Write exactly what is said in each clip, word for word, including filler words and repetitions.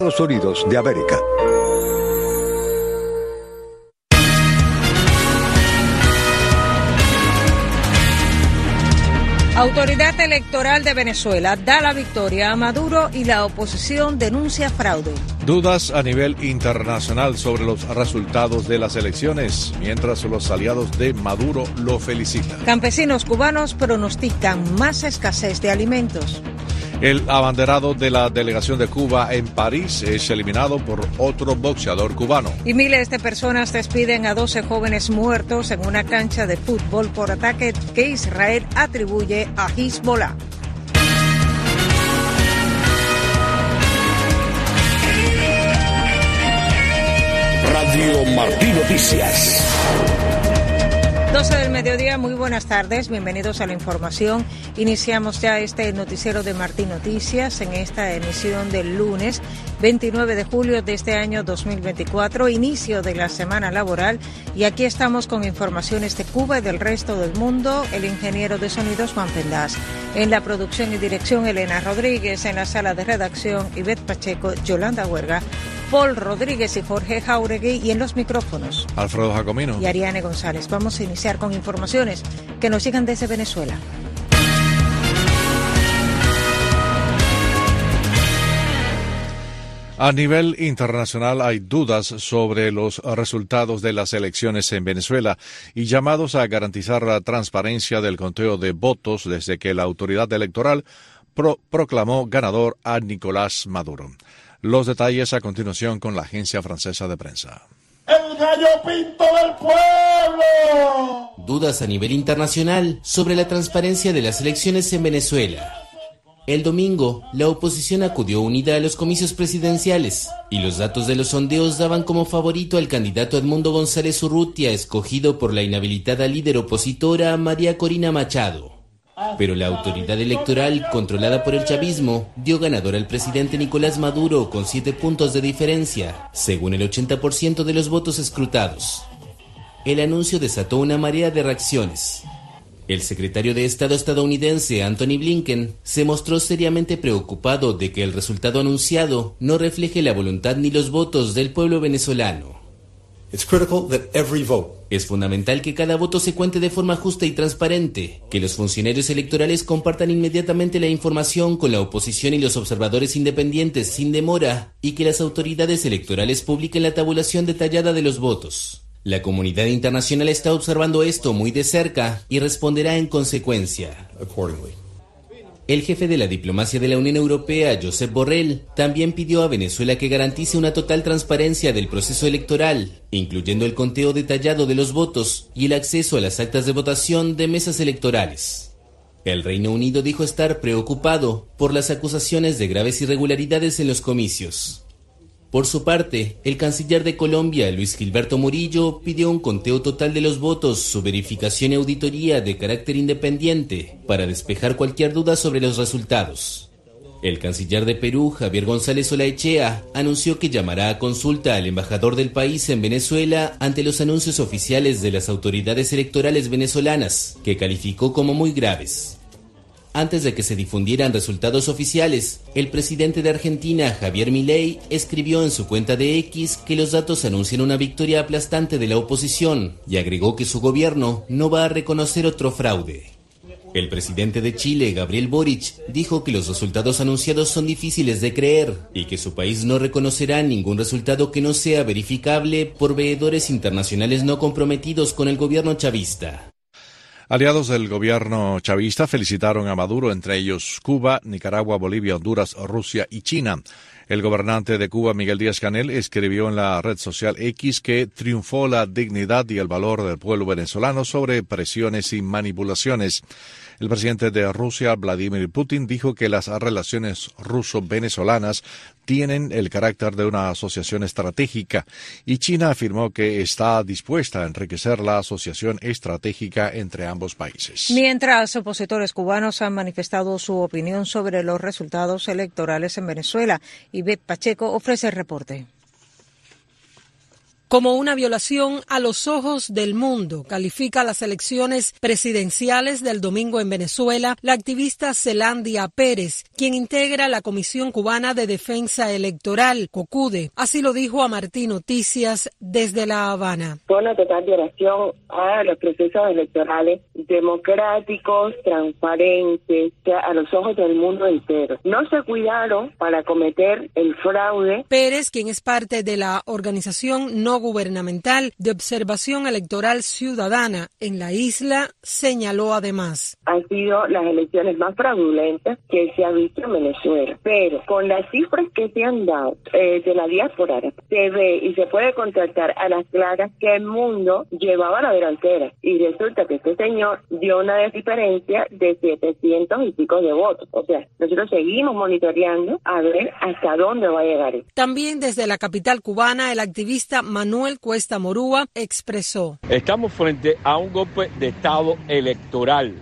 Estados Unidos de América. Autoridad Electoral de Venezuela da la victoria a Maduro y la oposición denuncia fraude. Dudas a nivel internacional sobre los resultados de las elecciones, mientras los aliados de Maduro lo felicitan. Campesinos cubanos pronostican más escasez de alimentos. El abanderado de la delegación de Cuba en París es eliminado por otro boxeador cubano. Y miles de personas despiden a doce jóvenes muertos en una cancha de fútbol por ataque que Israel atribuye a Hezbollah. Radio Martí Noticias. doce del mediodía, muy buenas tardes, bienvenidos a la información. Iniciamos ya este noticiero de Martí Noticias en esta emisión del lunes veintinueve de julio de este año dos mil veinticuatro, inicio de la semana laboral, y aquí estamos con informaciones de Cuba y del resto del mundo. El ingeniero de sonidos Juan Pendas, en la producción y dirección Elena Rodríguez, en la sala de redacción Ivette Pacheco, Yolanda Huerga, Paul Rodríguez y Jorge Jauregui, y en los micrófonos Alfredo Jacomino y Ariane González. Vamos a iniciar con informaciones que nos llegan desde Venezuela. A nivel internacional hay dudas sobre los resultados de las elecciones en Venezuela y llamados a garantizar la transparencia del conteo de votos desde que la autoridad electoral pro- proclamó ganador a Nicolás Maduro. Los detalles a continuación con la agencia francesa de prensa. ¡El gallo pinto del pueblo! Dudas a nivel internacional sobre la transparencia de las elecciones en Venezuela. El domingo, la oposición acudió unida a los comicios presidenciales y los datos de los sondeos daban como favorito al candidato Edmundo González Urrutia, escogido por la inhabilitada líder opositora María Corina Machado. Pero la autoridad electoral, controlada por el chavismo, dio ganador al presidente Nicolás Maduro con siete puntos de diferencia, según el ochenta por ciento de los votos escrutados. El anuncio desató una marea de reacciones. El secretario de Estado estadounidense, Anthony Blinken, se mostró seriamente preocupado de que el resultado anunciado no refleje la voluntad ni los votos del pueblo venezolano. It's critical that every vote. Es fundamental que cada voto se cuente de forma justa y transparente, que los funcionarios electorales compartan inmediatamente la información con la oposición y los observadores independientes sin demora, y que las autoridades electorales publiquen la tabulación detallada de los votos. La comunidad internacional está observando esto muy de cerca y responderá en consecuencia. Accordingly. El jefe de la diplomacia de la Unión Europea, Josep Borrell, también pidió a Venezuela que garantice una total transparencia del proceso electoral, incluyendo el conteo detallado de los votos y el acceso a las actas de votación de mesas electorales. El Reino Unido dijo estar preocupado por las acusaciones de graves irregularidades en los comicios. Por su parte, el canciller de Colombia, Luis Gilberto Murillo, pidió un conteo total de los votos, su verificación y auditoría de carácter independiente, para despejar cualquier duda sobre los resultados. El canciller de Perú, Javier González Olaechea, anunció que llamará a consulta al embajador del país en Venezuela ante los anuncios oficiales de las autoridades electorales venezolanas, que calificó como muy graves. Antes de que se difundieran resultados oficiales, el presidente de Argentina, Javier Milei, escribió en su cuenta de X que los datos anuncian una victoria aplastante de la oposición y agregó que su gobierno no va a reconocer otro fraude. El presidente de Chile, Gabriel Boric, dijo que los resultados anunciados son difíciles de creer y que su país no reconocerá ningún resultado que no sea verificable por veedores internacionales no comprometidos con el gobierno chavista. Aliados del gobierno chavista felicitaron a Maduro, entre ellos Cuba, Nicaragua, Bolivia, Honduras, Rusia y China. El gobernante de Cuba, Miguel Díaz-Canel, escribió en la red social X que triunfó la dignidad y el valor del pueblo venezolano sobre presiones y manipulaciones. El presidente de Rusia, Vladimir Putin, dijo que las relaciones ruso-venezolanas tienen el carácter de una asociación estratégica y China afirmó que está dispuesta a enriquecer la asociación estratégica entre ambos países. Mientras opositores cubanos han manifestado su opinión sobre los resultados electorales en Venezuela, Ivette Pacheco ofrece el reporte. como una violación a los ojos del mundo. Califica las elecciones presidenciales del domingo en Venezuela la activista Zelandia Pérez, quien integra la Comisión Cubana de Defensa Electoral, COCUDE. Así lo dijo a Martín Noticias desde La Habana. Fue una total violación a los procesos electorales democráticos, transparentes, a los ojos del mundo entero. No se cuidaron para cometer el fraude. Pérez, quien es parte de la organización no gubernamental de observación electoral ciudadana en la isla, señaló además. Han sido las elecciones más fraudulentas que se ha visto en Venezuela, pero con las cifras que se han dado eh, de la diáspora, se ve y se puede contrastar a las claras que el mundo llevaba la delantera y resulta que este señor dio una diferencia de setecientos y pico de votos. O sea, nosotros seguimos monitoreando a ver hasta dónde va a llegar esto. También desde la capital cubana, el activista Manuel Cuesta Morúa expresó. Estamos frente a un golpe de Estado electoral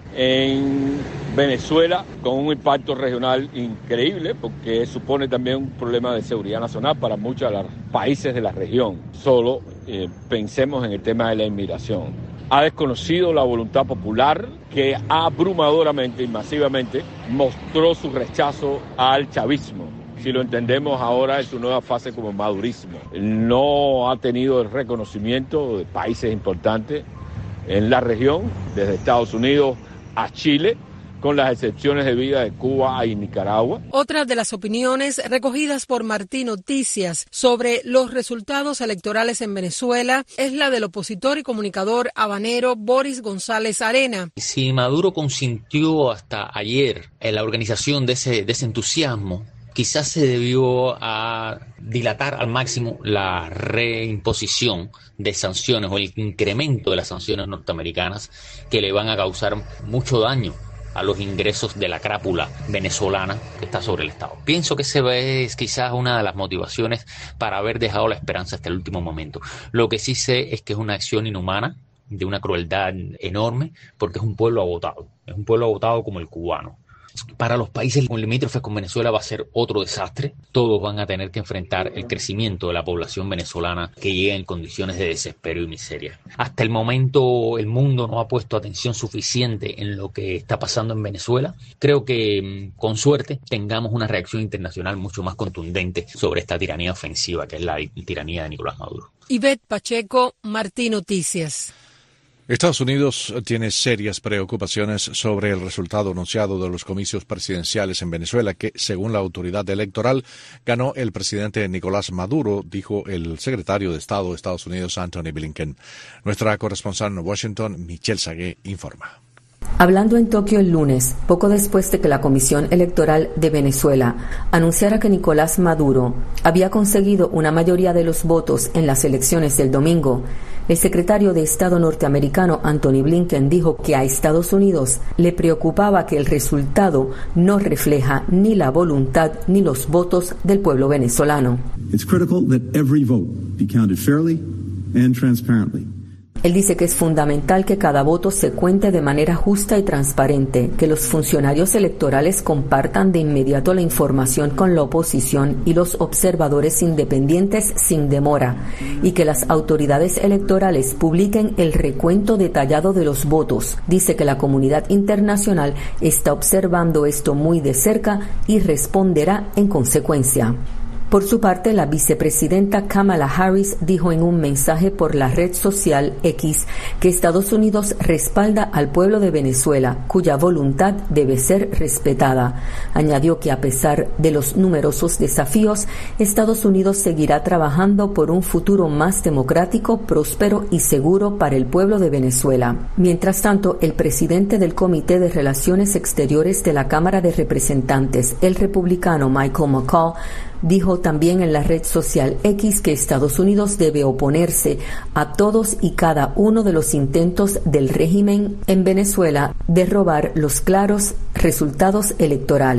en Venezuela con un impacto regional increíble porque supone también un problema de seguridad nacional para muchos de los países de la región. Solo eh, pensemos en el tema de la inmigración. Ha desconocido la voluntad popular que abrumadoramente y masivamente mostró su rechazo al chavismo. Si lo entendemos ahora en su nueva fase como madurismo. No ha tenido el reconocimiento de países importantes en la región, desde Estados Unidos a Chile, con las excepciones de vida de Cuba y Nicaragua. Otra de las opiniones recogidas por Martín Noticias sobre los resultados electorales en Venezuela es la del opositor y comunicador habanero Boris González Arena. Si Maduro consintió hasta ayer en la organización de ese, de ese entusiasmo, quizás se debió a dilatar al máximo la reimposición de sanciones o el incremento de las sanciones norteamericanas que le van a causar mucho daño a los ingresos de la crápula venezolana que está sobre el Estado. Pienso que esa es quizás una de las motivaciones para haber dejado la esperanza hasta el último momento. Lo que sí sé es que es una acción inhumana, de una crueldad enorme, porque es un pueblo agotado, es un pueblo agotado como el cubano. Para los países limítrofes con Venezuela va a ser otro desastre. Todos van a tener que enfrentar el crecimiento de la población venezolana que llega en condiciones de desespero y miseria. Hasta el momento el mundo no ha puesto atención suficiente en lo que está pasando en Venezuela. Creo que con suerte tengamos una reacción internacional mucho más contundente sobre esta tiranía ofensiva que es la tiranía de Nicolás Maduro. Ivette Pacheco, Martín Noticias. Estados Unidos tiene serias preocupaciones sobre el resultado anunciado de los comicios presidenciales en Venezuela, que, según la autoridad electoral, ganó el presidente Nicolás Maduro, dijo el secretario de Estado de Estados Unidos, Antony Blinken. Nuestra corresponsal en Washington, Michelle Sagué, informa. Hablando en Tokio el lunes, poco después de que la Comisión Electoral de Venezuela anunciara que Nicolás Maduro había conseguido una mayoría de los votos en las elecciones del domingo, el secretario de Estado norteamericano Antony Blinken dijo que a Estados Unidos le preocupaba que el resultado no refleja ni la voluntad ni los votos del pueblo venezolano. It's critical that every vote be counted fairly and transparently. Él dice que es fundamental que cada voto se cuente de manera justa y transparente, que los funcionarios electorales compartan de inmediato la información con la oposición y los observadores independientes sin demora, y que las autoridades electorales publiquen el recuento detallado de los votos. Dice que la comunidad internacional está observando esto muy de cerca y responderá en consecuencia. Por su parte, la vicepresidenta Kamala Harris dijo en un mensaje por la red social X que Estados Unidos respalda al pueblo de Venezuela, cuya voluntad debe ser respetada. Añadió que a pesar de los numerosos desafíos, Estados Unidos seguirá trabajando por un futuro más democrático, próspero y seguro para el pueblo de Venezuela. Mientras tanto, el presidente del Comité de Relaciones Exteriores de la Cámara de Representantes, el republicano Michael McCaul, dijo también en la red social X que Estados Unidos debe oponerse a todos y cada uno de los intentos del régimen en Venezuela de robar los claros resultados electorales.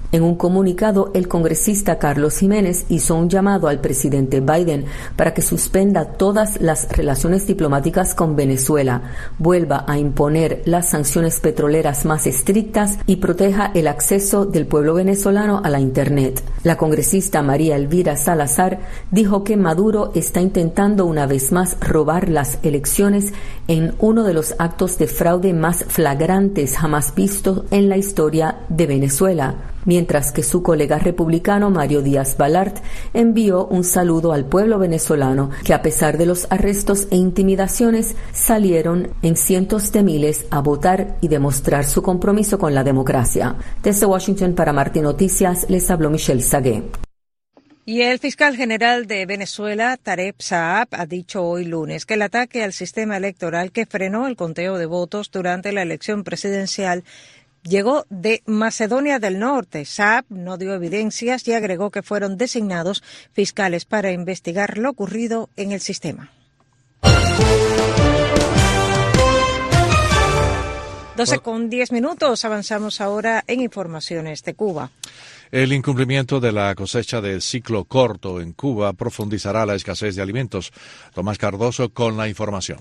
En un comunicado, el congresista Carlos Jiménez hizo un llamado al presidente Biden para que suspenda todas las relaciones diplomáticas con Venezuela, vuelva a imponer las sanciones petroleras más estrictas y proteja el acceso del pueblo venezolano a la Internet. La congresista María Elvira Salazar dijo que Maduro está intentando una vez más robar las elecciones en uno de los actos de fraude más flagrantes jamás vistos en la historia de Venezuela, mientras que su colega republicano Mario Díaz Balart envió un saludo al pueblo venezolano que, a pesar de los arrestos e intimidaciones, salieron en cientos de miles a votar y demostrar su compromiso con la democracia. Desde Washington para Martín Noticias les habló Michelle Sagué. Y el fiscal general de Venezuela, Tarek Saab, ha dicho hoy lunes que el ataque al sistema electoral que frenó el conteo de votos durante la elección presidencial llegó de Macedonia del Norte. Saab no dio evidencias y agregó que fueron designados fiscales para investigar lo ocurrido en el sistema. doce con diez minutos. Avanzamos ahora en informaciones de Cuba. El incumplimiento de la cosecha del ciclo corto en Cuba profundizará la escasez de alimentos. Tomás Cardoso con la información.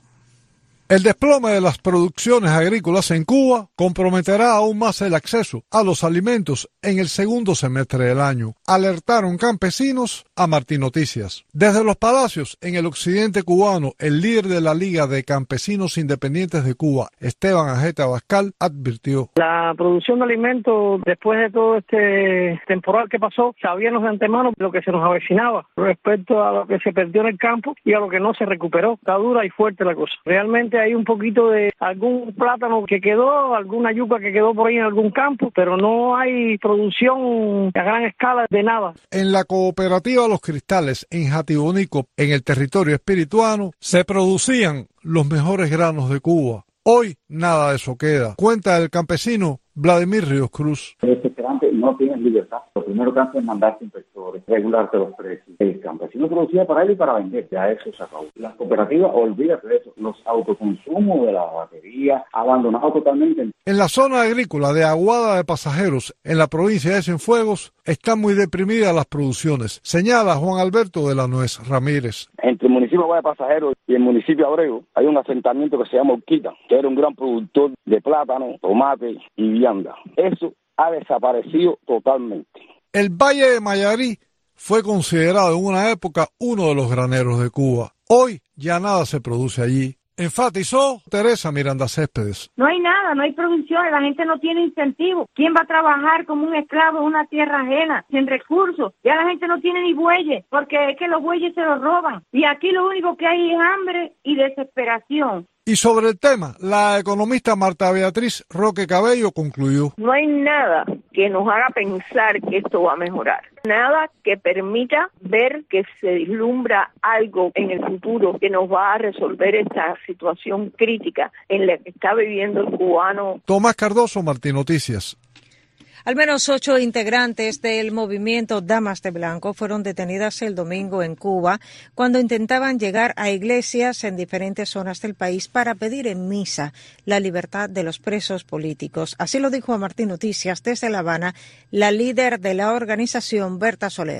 El desplome de las producciones agrícolas en Cuba comprometerá aún más el acceso a los alimentos en el segundo semestre del año, alertaron campesinos a Martín Noticias. Desde los palacios en el occidente cubano, el líder de la Liga de Campesinos Independientes de Cuba, Esteban Ajete Abascal, advirtió: la producción de alimentos después de todo este temporal que pasó, sabíamos de antemano lo que se nos avecinaba respecto a lo que se perdió en el campo y a lo que no se recuperó. Está dura y fuerte la cosa. Realmente hay un poquito de algún plátano que quedó, alguna yuca que quedó por ahí en algún campo, pero no hay producción a gran escala de nada. En la cooperativa Los Cristales, en Jatibonico, en el territorio espirituano, se producían los mejores granos de Cuba. Hoy nada de eso queda, cuenta el campesino Vladimir Ríos Cruz. Es desesperante, no tienes libertad. Lo primero que hacen es mandarte inspectores, regularte los precios. El campesino producía para él y para vender, ya eso se acabó. Las cooperativas, olvídate de eso, los autoconsumos de la batería, abandonados totalmente. En la zona agrícola de Aguada de Pasajeros, en la provincia de Cienfuegos, están muy deprimidas las producciones, señala Juan Alberto de la Nuez Ramírez. Entre el municipio de Aguada de Pasajeros y el municipio de Abreu hay un asentamiento que se llama Urquita, que era un gran productor de plátano, tomate y vianda. Eso ha desaparecido totalmente. El Valle de Mayarí fue considerado en una época uno de los graneros de Cuba. Hoy ya nada se produce allí. Enfatizó Teresa Miranda Céspedes. No hay nada, no hay producción, la gente no tiene incentivo. ¿Quién va a trabajar como un esclavo en una tierra ajena, sin recursos? Ya la gente no tiene ni bueyes, porque es que los bueyes se los roban. Y aquí lo único que hay es hambre y desesperación. Y sobre el tema, la economista Marta Beatriz Roque Cabello concluyó: no hay nada que nos haga pensar que esto va a mejorar. Nada que permita ver que se vislumbra algo en el futuro que nos va a resolver esta situación crítica en la que está viviendo el cubano. Tomás Cardoso, Martín Noticias. Al menos ocho integrantes del movimiento Damas de Blanco fueron detenidas el domingo en Cuba cuando intentaban llegar a iglesias en diferentes zonas del país para pedir en misa la libertad de los presos políticos. Así lo dijo a Martín Noticias desde La Habana la líder de la organización, Berta Soler.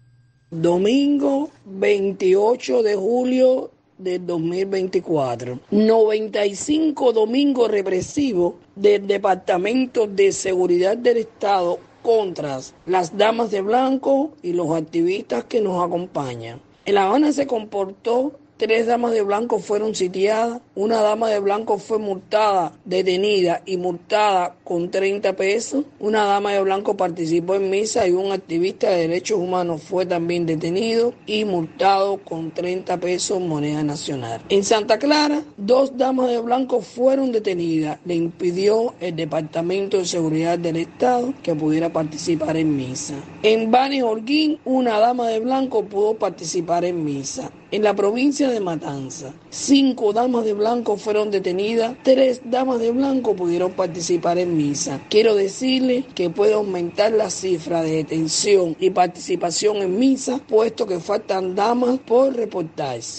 Domingo veintiocho de julio del dos mil veinticuatro. noventa y cinco domingos represivos del Departamento de Seguridad del Estado contra las damas de blanco y los activistas que nos acompañan. En La Habana se comportó, tres damas de blanco fueron sitiadas, una dama de blanco fue multada, detenida y multada con treinta pesos, una dama de blanco participó en misa y un activista de derechos humanos fue también detenido y multado con treinta pesos moneda nacional. En Santa Clara, dos damas de blanco fueron detenidas, le impidió el Departamento de Seguridad del Estado que pudiera participar en misa. En Bani Holguín, una dama de blanco pudo participar en misa. En la provincia de Matanza, cinco damas de blanco fueron detenidas, tres damas de blanco pudieron participar en misa. Quiero decirle que puede aumentar la cifra de detención y participación en misa, puesto que faltan damas por reportarse.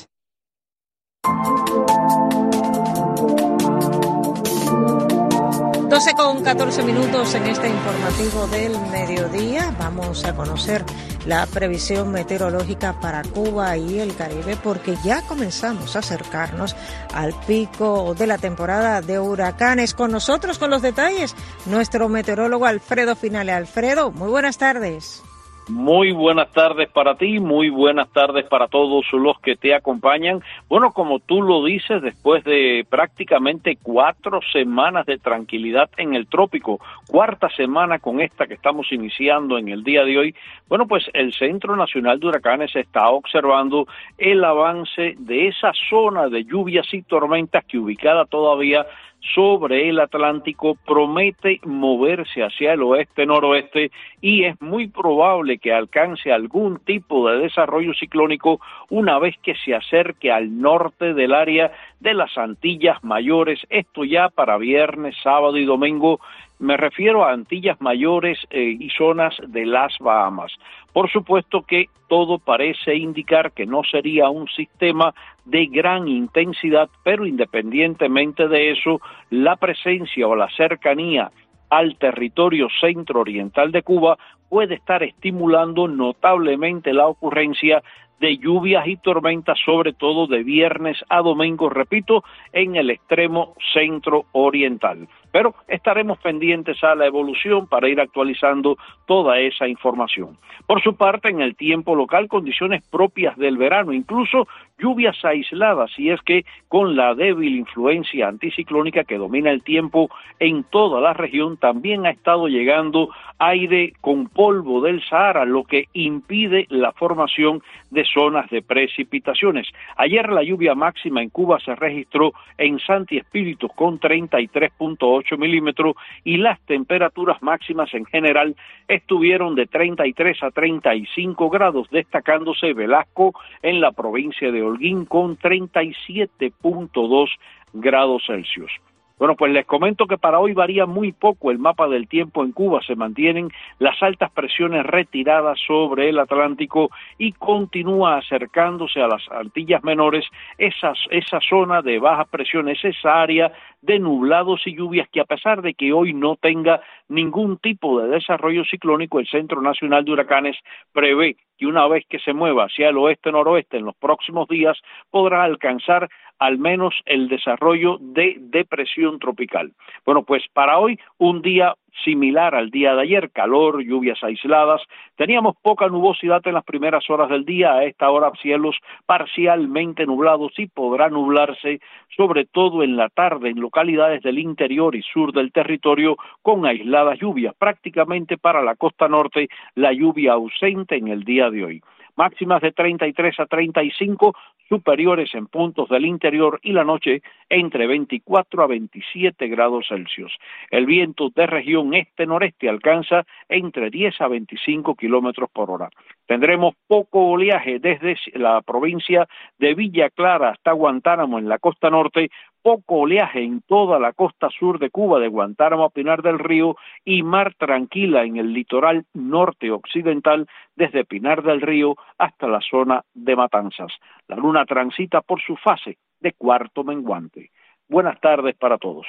doce con catorce minutos en este informativo del mediodía. Vamos a conocer la previsión meteorológica para Cuba y el Caribe, porque ya comenzamos a acercarnos al pico de la temporada de huracanes. Con nosotros, con los detalles, nuestro meteorólogo Alfredo Finale. Alfredo, muy buenas tardes. Muy buenas tardes para ti, muy buenas tardes para todos los que te acompañan. Bueno, como tú lo dices, después de prácticamente cuatro semanas de tranquilidad en el trópico, cuarta semana con esta que estamos iniciando en el día de hoy, bueno, pues el Centro Nacional de Huracanes está observando el avance de esa zona de lluvias y tormentas que, ubicada todavía sobre el Atlántico, promete moverse hacia el oeste-noroeste y es muy probable que alcance algún tipo de desarrollo ciclónico una vez que se acerque al norte del área de las Antillas Mayores, esto ya para viernes, sábado y domingo. Me refiero a Antillas Mayores eh, y zonas de las Bahamas. Por supuesto que todo parece indicar que no sería un sistema de gran intensidad, pero independientemente de eso, la presencia o la cercanía al territorio centro-oriental de Cuba puede estar estimulando notablemente la ocurrencia de lluvias y tormentas, sobre todo de viernes a domingo, repito, en el extremo centro-oriental. Pero estaremos pendientes a la evolución para ir actualizando toda esa información. Por su parte, en el tiempo local, condiciones propias del verano, incluso lluvias aisladas, y es que con la débil influencia anticiclónica que domina el tiempo en toda la región, también ha estado llegando aire con polvo del Sahara, lo que impide la formación de zonas de precipitaciones. Ayer la lluvia máxima en Cuba se registró en Santi Espíritu con treinta y tres punto ocho milímetros y las temperaturas máximas en general estuvieron de treinta y tres a treinta y cinco grados, destacándose Velasco en la provincia de Holguín con treinta y siete punto dos grados Celsius. Bueno, pues les comento que para hoy varía muy poco el mapa del tiempo en Cuba. Se mantienen las altas presiones retiradas sobre el Atlántico y continúa acercándose a las Antillas Menores esa, esa zona de bajas presiones, esa área de nublados y lluvias que, a pesar de que hoy no tenga ningún tipo de desarrollo ciclónico, el Centro Nacional de Huracanes prevé que una vez que se mueva hacia el oeste-noroeste en los próximos días podrá alcanzar al menos el desarrollo de depresión tropical. Bueno, pues para hoy un día similar al día de ayer, calor, lluvias aisladas, teníamos poca nubosidad en las primeras horas del día, a esta hora cielos parcialmente nublados y podrá nublarse sobre todo en la tarde en localidades del interior y sur del territorio con aisladas lluvias, prácticamente para la costa norte la lluvia ausente en el día de hoy. Máximas de treinta y tres a treinta y cinco, superiores en puntos del interior, y la noche entre veinticuatro a veintisiete grados Celsius. El viento de región este-noreste alcanza entre diez a veinticinco kilómetros por hora. Tendremos poco oleaje desde la provincia de Villa Clara hasta Guantánamo en la costa norte, poco oleaje en toda la costa sur de Cuba, de Guantánamo a Pinar del Río, y mar tranquila en el litoral norte occidental, desde Pinar del Río hasta la zona de Matanzas. La luna transita por su fase de cuarto menguante. Buenas tardes para todos.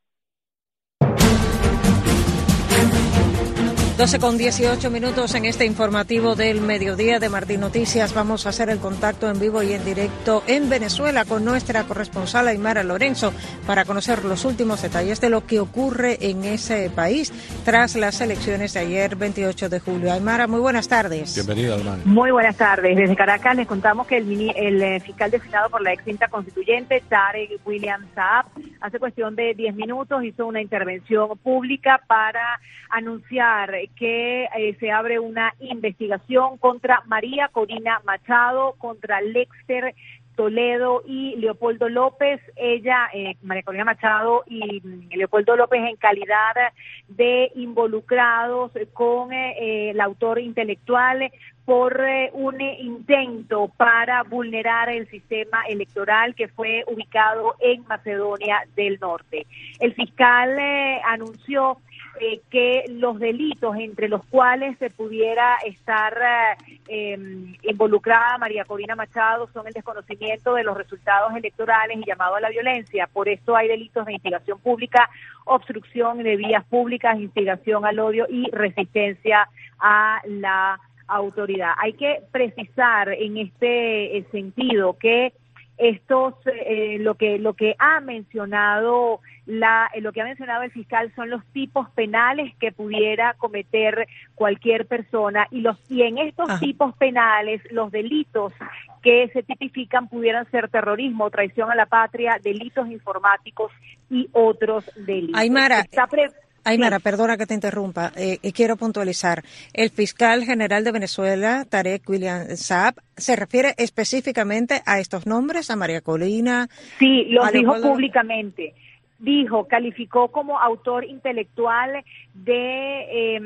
doce con dieciocho minutos en este informativo del mediodía de Martín Noticias. Vamos a hacer el contacto en vivo y en directo en Venezuela con nuestra corresponsal Aymara Lorenzo para conocer los últimos detalles de lo que ocurre en ese país tras las elecciones de ayer, veintiocho de julio. Aymara, muy buenas tardes. Bienvenida, Aymara. Muy buenas tardes. Desde Caracas les contamos que el, mini, el eh, fiscal designado por la extinta constituyente, Tarek William Saab, hace cuestión de diez minutos hizo una intervención pública para anunciar que eh, se abre una investigación contra María Corina Machado, contra Lexter Toledo y Leopoldo López. Ella, eh, María Corina Machado y Leopoldo López, en calidad de involucrados con eh, el autor intelectual por eh, un intento para vulnerar el sistema electoral que fue ubicado en Macedonia del Norte. El fiscal eh, anunció eh, que los delitos entre los cuales se pudiera estar eh, involucrada María Corina Machado son el desconocimiento de los resultados electorales y llamado a la violencia. Por eso hay delitos de instigación pública, obstrucción de vías públicas, instigación al odio y resistencia a la autoridad. Hay que precisar en este sentido que estos eh, lo que lo que ha mencionado la eh, lo que ha mencionado el fiscal son los tipos penales que pudiera cometer cualquier persona y los y en estos Ajá. tipos penales los delitos que se tipifican pudieran ser terrorismo, traición a la patria, delitos informáticos y otros delitos. Aymara, Está pre- Aymara, sí. Perdona que te interrumpa, eh, y quiero puntualizar. El fiscal general de Venezuela, Tarek William Saab, ¿se refiere específicamente a estos nombres, a María Corina? Sí, los dijo Leopoldo... públicamente. Dijo, calificó como autor intelectual de, eh,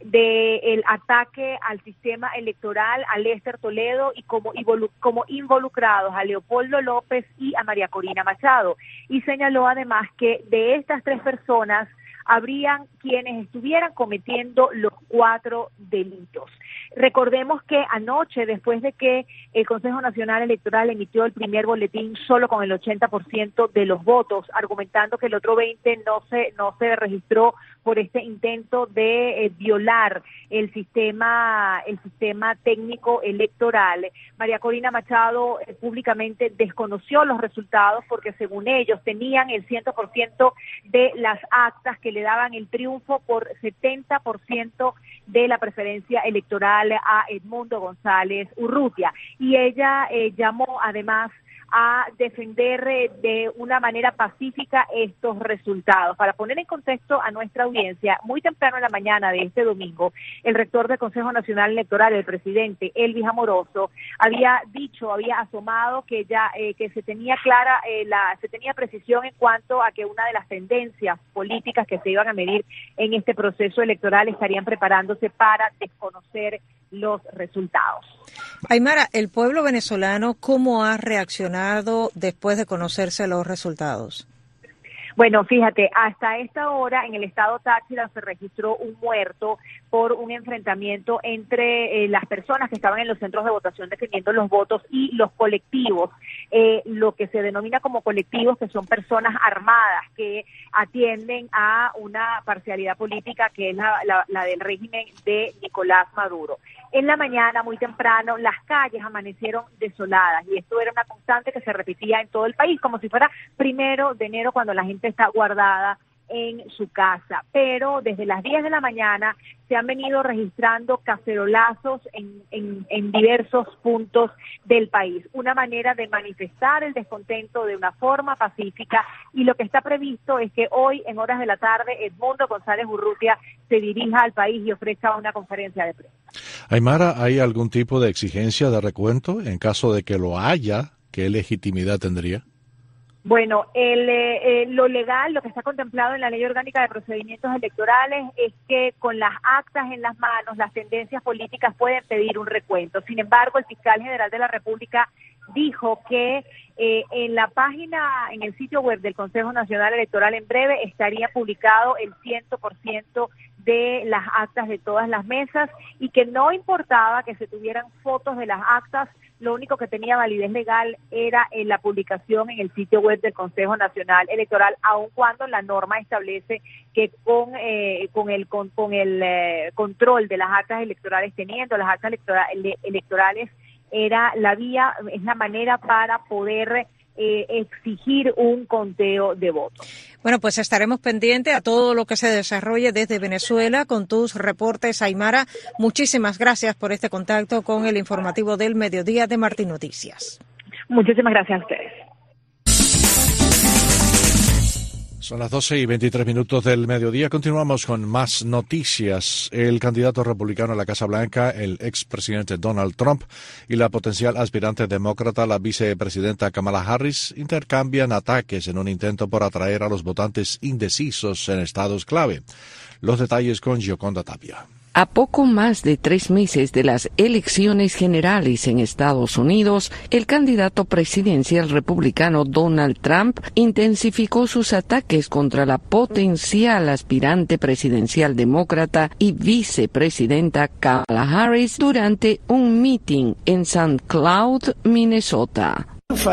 de el ataque al sistema electoral a Lester Toledo y como, como involucrados a Leopoldo López y a María Corina Machado. Y señaló además que de estas tres personas habrían quienes estuvieran cometiendo los cuatro delitos. Recordemos que anoche, después de que el Consejo Nacional Electoral emitió el primer boletín solo con el ochenta por ciento de los votos, argumentando que el otro veinte no se no se registró por este intento de eh, violar el sistema el sistema técnico electoral. María Corina Machado eh, públicamente desconoció los resultados porque según ellos tenían el cien por ciento de las actas que le daban el triunfo por setenta por ciento de la preferencia electoral a Edmundo González Urrutia. Y ella eh, llamó además a defender eh, de una manera pacífica estos resultados. Para poner en contexto a nuestra audiencia, muy temprano en la mañana de este domingo, el rector del Consejo Nacional Electoral, el presidente Elvis Amoroso, había dicho, había asomado que ya eh, que se tenía clara, eh, la se tenía precisión en cuanto a que una de las tendencias políticas que se iban a medir en este proceso electoral estarían preparándose para desconocer los resultados. Aymara, el pueblo venezolano, ¿cómo ha reaccionado después de conocerse los resultados? Bueno, fíjate, hasta esta hora en el estado Táchira se registró un muerto por un enfrentamiento entre eh, las personas que estaban en los centros de votación defendiendo los votos y los colectivos, eh, lo que se denomina como colectivos, que son personas armadas que atienden a una parcialidad política que es la, la, la del régimen de Nicolás Maduro. En la mañana, muy temprano, las calles amanecieron desoladas y esto era una constante que se repetía en todo el país, como si fuera primero de enero cuando la gente está guardada en su casa. Pero desde las diez de la mañana se han venido registrando cacerolazos en, en, en diversos puntos del país. Una manera de manifestar el descontento de una forma pacífica, y lo que está previsto es que hoy, en horas de la tarde, Edmundo González Urrutia se dirija al país y ofrezca una conferencia de prensa. Aymara, ¿hay algún tipo de exigencia de recuento? En caso de que lo haya, ¿qué legitimidad tendría? Bueno, el, eh, lo legal, lo que está contemplado en la Ley Orgánica de Procedimientos Electorales es que con las actas en las manos, las tendencias políticas pueden pedir un recuento. Sin embargo, el fiscal general de la República dijo que eh, en la página, en el sitio web del Consejo Nacional Electoral en breve estaría publicado el cien por ciento de las actas de todas las mesas y que no importaba que se tuvieran fotos de las actas, lo único que tenía validez legal era en la publicación en el sitio web del Consejo Nacional Electoral, aun cuando la norma establece que con eh, con el con, con el eh, control de las actas electorales, teniendo las actas electora, ele, electorales, era la vía, es la manera para poder eh, exigir un conteo de votos. Bueno, pues estaremos pendientes a todo lo que se desarrolle desde Venezuela con tus reportes, Aymara. Muchísimas gracias por este contacto con el informativo del mediodía de Martín Noticias. Muchísimas gracias a ustedes. Son las doce y veintitrés minutos del mediodía. Continuamos con más noticias. El candidato republicano a la Casa Blanca, el expresidente Donald Trump, y la potencial aspirante demócrata, la vicepresidenta Kamala Harris, intercambian ataques en un intento por atraer a los votantes indecisos en estados clave. Los detalles con Gioconda Tapia. A poco más de tres meses de las elecciones generales en Estados Unidos, el candidato presidencial republicano Donald Trump intensificó sus ataques contra la potencial aspirante presidencial demócrata y vicepresidenta Kamala Harris durante un meeting en Saint Cloud, Minnesota.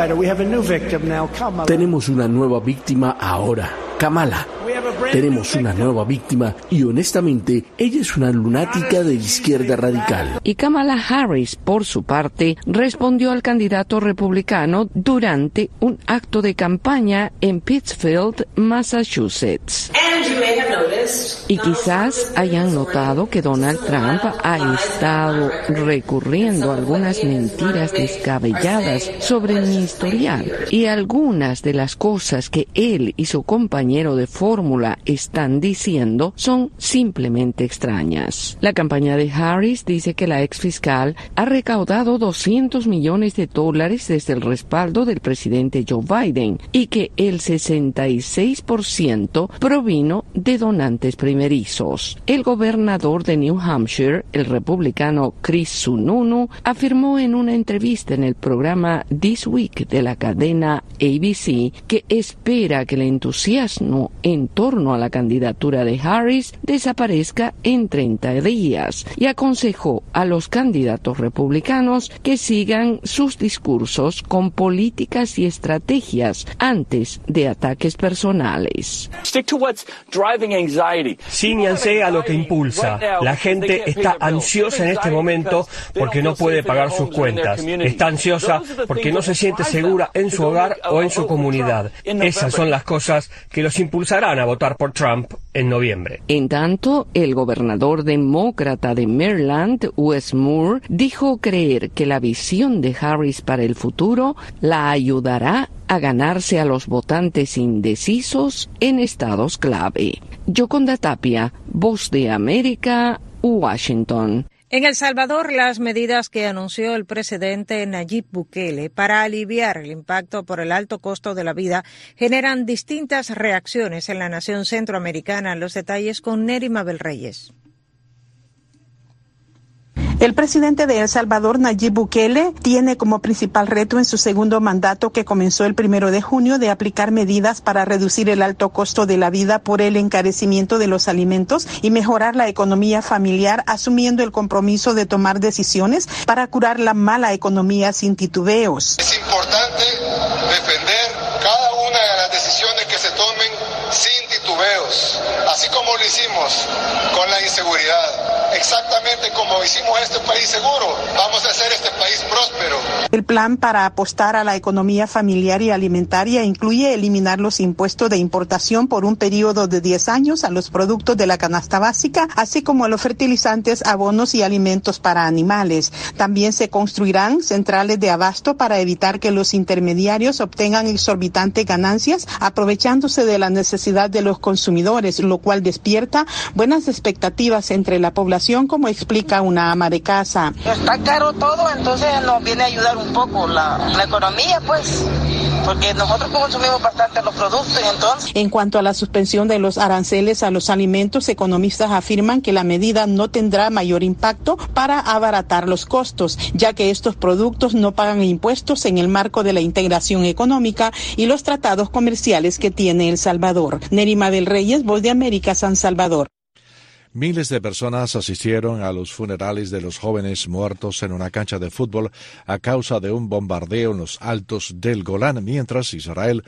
Tenemos una nueva víctima ahora, Kamala. Tenemos una nueva víctima y honestamente ella es una lunática de izquierda radical. Y Kamala Harris, por su parte, respondió al candidato republicano durante un acto de campaña en Pittsfield, Massachusetts. Y quizás hayan notado que Donald Trump ha estado recurriendo a algunas mentiras descabelladas sobre mi historial y algunas de las cosas que él y su compañero de fórmula están diciendo son simplemente extrañas. La campaña de Harris dice que la ex fiscal ha recaudado doscientos millones de dólares desde el respaldo del presidente Joe Biden y que el sesenta y seis por ciento provino de donantes primerizos. El gobernador de New Hampshire, el republicano Chris Sununu, afirmó en una entrevista en el programa This Week de la cadena A B C que espera que el entusiasmo en torno a la candidatura de Harris desaparezca en treinta días y aconsejó a los candidatos republicanos que sigan sus discursos con políticas y estrategias antes de ataques personales. Cíñanse a lo que impulsa. La gente está ansiosa en este momento porque no puede pagar sus cuentas. Está ansiosa porque no se siente segura en su hogar o en su comunidad. Esas son las cosas que los impulsarán a votar por Trump en noviembre. En tanto, el gobernador demócrata de Maryland, Wes Moore, dijo creer que la visión de Harris para el futuro la ayudará a ganarse a los votantes indecisos en estados clave. Yoconda Tapia, Voz de América, Washington. En El Salvador, las medidas que anunció el presidente Nayib Bukele para aliviar el impacto por el alto costo de la vida generan distintas reacciones en la nación centroamericana. Los detalles con Neri Mabel Reyes. El presidente de El Salvador, Nayib Bukele, tiene como principal reto en su segundo mandato, que comenzó el primero de junio, de aplicar medidas para reducir el alto costo de la vida por el encarecimiento de los alimentos y mejorar la economía familiar, asumiendo el compromiso de tomar decisiones para curar la mala economía sin titubeos. Es importante defender cada una de las decisiones que se tomen sin titubeos, así como lo hicimos con la inseguridad. Exactamente como hicimos este país seguro, vamos a hacer este país próspero. El plan para apostar a la economía familiar y alimentaria incluye eliminar los impuestos de importación por un periodo de diez años a los productos de la canasta básica, así como a los fertilizantes, abonos y alimentos para animales. También se construirán centrales de abasto para evitar que los intermediarios obtengan exorbitantes ganancias, aprovechándose de la necesidad de los consumidores, lo cual despierta buenas expectativas entre la población, como explica una ama de casa. Está caro todo, entonces nos viene a ayudar un poco la, la economía, pues, porque nosotros consumimos bastante los productos. Entonces. En cuanto a la suspensión de los aranceles a los alimentos, economistas afirman que la medida no tendrá mayor impacto para abaratar los costos, ya que estos productos no pagan impuestos en el marco de la integración económica y los tratados comerciales que tiene El Salvador. Neri Mabel Reyes, Voz de América, San Salvador. Miles de personas asistieron a los funerales de los jóvenes muertos en una cancha de fútbol a causa de un bombardeo en los altos del Golán, mientras Israel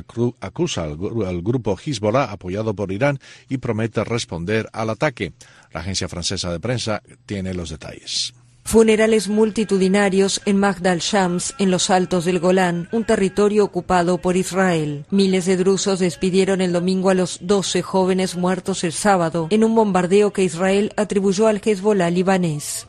acusa al, al grupo Hezbollah, apoyado por Irán, y promete responder al ataque. La agencia francesa de prensa tiene los detalles. Funerales multitudinarios en Magd al-Shams, en los altos del Golán, un territorio ocupado por Israel. Miles de drusos despidieron el domingo a los doce jóvenes muertos el sábado en un bombardeo que Israel atribuyó al Hezbollah libanés.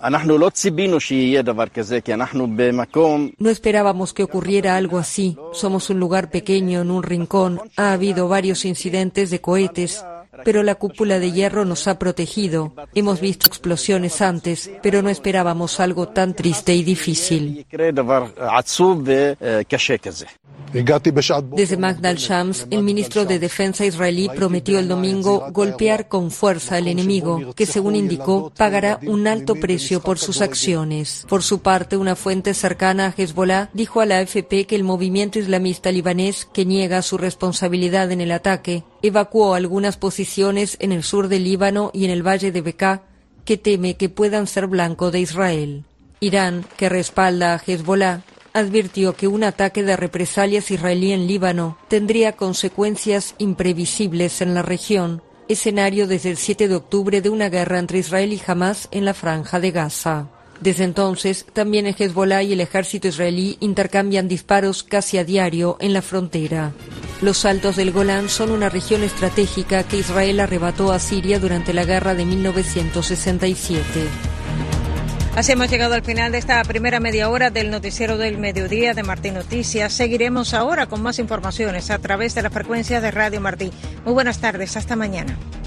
No esperábamos que ocurriera algo así. Somos un lugar pequeño en un rincón. Ha habido varios incidentes de cohetes, pero la cúpula de hierro nos ha protegido. Hemos visto explosiones antes, pero no esperábamos algo tan triste y difícil. Desde Magdal Shams, el ministro de Defensa israelí prometió el domingo golpear con fuerza al enemigo, que según indicó pagará un alto precio por sus acciones. Por su parte, una fuente cercana a Hezbollah dijo a la A F P que el movimiento islamista libanés, que niega su responsabilidad en el ataque, evacuó algunas posiciones en el sur del Líbano y en el valle de Bekaa, que teme que puedan ser blanco de Israel. Irán, que respalda a Hezbollah, advirtió que un ataque de represalias israelí en Líbano tendría consecuencias imprevisibles en la región, escenario desde el siete de octubre de una guerra entre Israel y Hamás en la franja de Gaza. Desde entonces, también el Hezbollah y el ejército israelí intercambian disparos casi a diario en la frontera. Los Altos del Golán son una región estratégica que Israel arrebató a Siria durante la guerra de mil novecientos sesenta y siete. Así hemos llegado al final de esta primera media hora del noticiero del mediodía de Martín Noticias. Seguiremos ahora con más informaciones a través de la frecuencia de Radio Martí. Muy buenas tardes, hasta mañana.